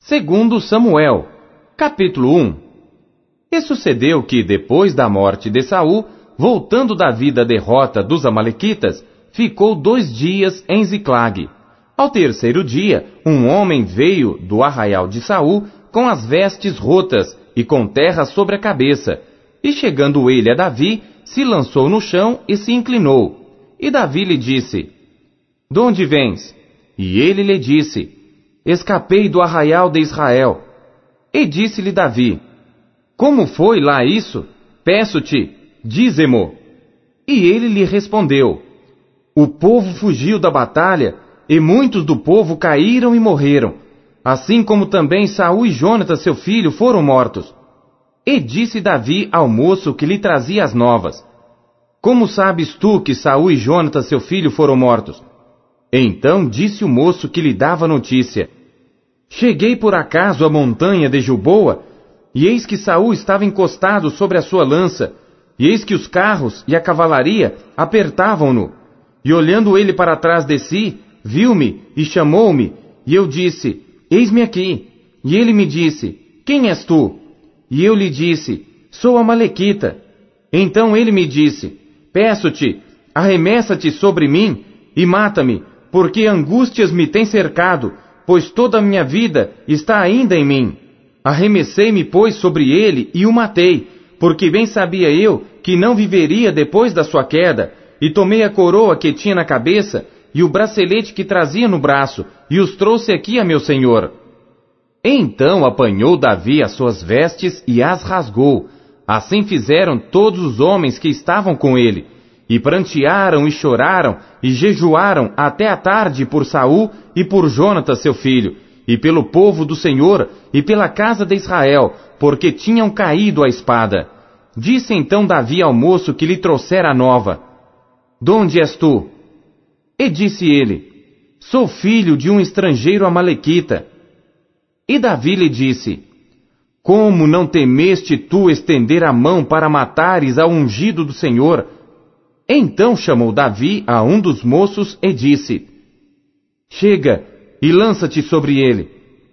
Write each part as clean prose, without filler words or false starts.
Segundo Samuel, capítulo 1. E sucedeu que, depois da morte de Saul, voltando Davi da derrota dos amalequitas, ficou 2 dias em Ziclague. Ao 3º dia, um homem veio do arraial de Saul com as vestes rotas e com terra sobre a cabeça. E chegando ele a Davi, se lançou no chão e se inclinou. E Davi lhe disse: "Donde vens?" E ele lhe disse: "Escapei do arraial de Israel." E disse-lhe Davi: "Como foi lá isso? Peço-te, dize-mo." E ele lhe respondeu: "O povo fugiu da batalha, e muitos do povo caíram e morreram, assim como também Saul e Jonatas seu filho foram mortos." E disse Davi ao moço que lhe trazia as novas: "Como sabes tu que Saul e Jonatas seu filho foram mortos?" Então disse o moço que lhe dava notícia: "Cheguei por acaso à montanha de Gilboa, e eis que Saul estava encostado sobre a sua lança, e eis que os carros e a cavalaria apertavam-no. E olhando ele para trás de si, viu-me e chamou-me, e eu disse: Eis-me aqui. E ele me disse: Quem és tu? E eu lhe disse: Sou amalequita. Então ele me disse: Peço-te, arremessa-te sobre mim e mata-me, porque angústias me têm cercado, pois toda a minha vida está ainda em mim. Arremessei-me, pois, sobre ele e o matei, porque bem sabia eu que não viveria depois da sua queda, e tomei a coroa que tinha na cabeça e o bracelete que trazia no braço, e os trouxe aqui a meu senhor." Então apanhou Davi as suas vestes e as rasgou. Assim fizeram todos os homens que estavam com ele, e prantearam e choraram e jejuaram até a tarde por Saul e por Jonatas seu filho, e pelo povo do Senhor e pela casa de Israel, porque tinham caído à espada. Disse então Davi ao moço que lhe trouxera a nova: "Donde és tu?" E disse ele: "Sou filho de um estrangeiro amalequita." E Davi lhe disse: "Como não temeste tu estender a mão para matares ao ungido do Senhor?" Então chamou Davi a um dos moços e disse: "Chega e lança-te sobre ele."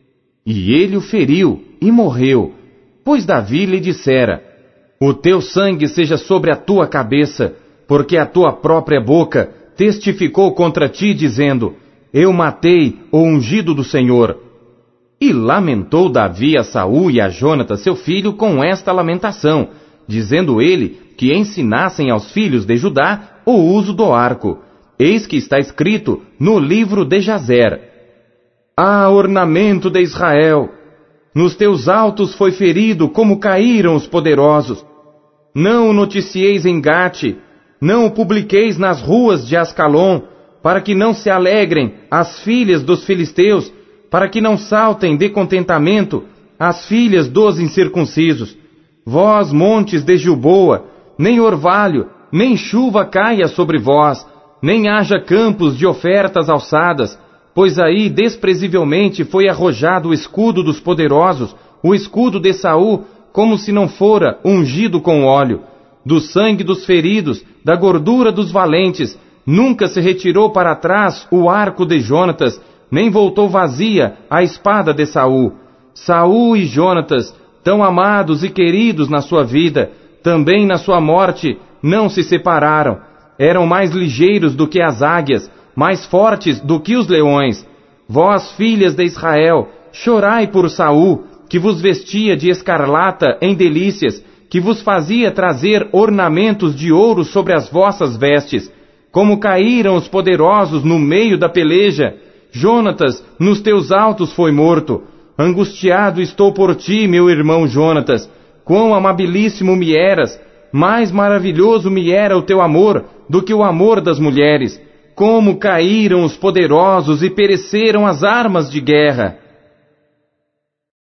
E ele o feriu e morreu, pois Davi lhe dissera: "O teu sangue seja sobre a tua cabeça, porque a tua própria boca testificou contra ti, dizendo: Eu matei o ungido do Senhor." E lamentou Davi a Saul e a Jonatas seu filho com esta lamentação, dizendo ele que ensinassem aos filhos de Judá o uso do arco. Eis que está escrito no livro de Jazer: "Ah, ornamento de Israel! Nos teus altos foi ferido como caíram os poderosos. Não o noticieis em Gate, não o publiqueis nas ruas de Ascalon, para que não se alegrem as filhas dos filisteus, para que não saltem de contentamento as filhas dos incircuncisos. Vós, montes de Gilboa, nem orvalho, nem chuva caia sobre vós, nem haja campos de ofertas alçadas, pois aí desprezivelmente foi arrojado o escudo dos poderosos, o escudo de Saul, como se não fora ungido com óleo. Do sangue dos feridos, da gordura dos valentes, nunca se retirou para trás o arco de Jonatas, nem voltou vazia a espada de Saul. Saul e Jonatas, tão amados e queridos na sua vida, também na sua morte não se separaram. Eram mais ligeiros do que as águias, mais fortes do que os leões. Vós, filhas de Israel, chorai por Saul, que vos vestia de escarlata em delícias, que vos fazia trazer ornamentos de ouro sobre as vossas vestes. Como caíram os poderosos no meio da peleja. Jonatas, nos teus altos foi morto. Angustiado estou por ti, meu irmão Jonatas. Quão amabilíssimo me eras! Mais maravilhoso me era o teu amor do que o amor das mulheres. Como caíram os poderosos e pereceram as armas de guerra!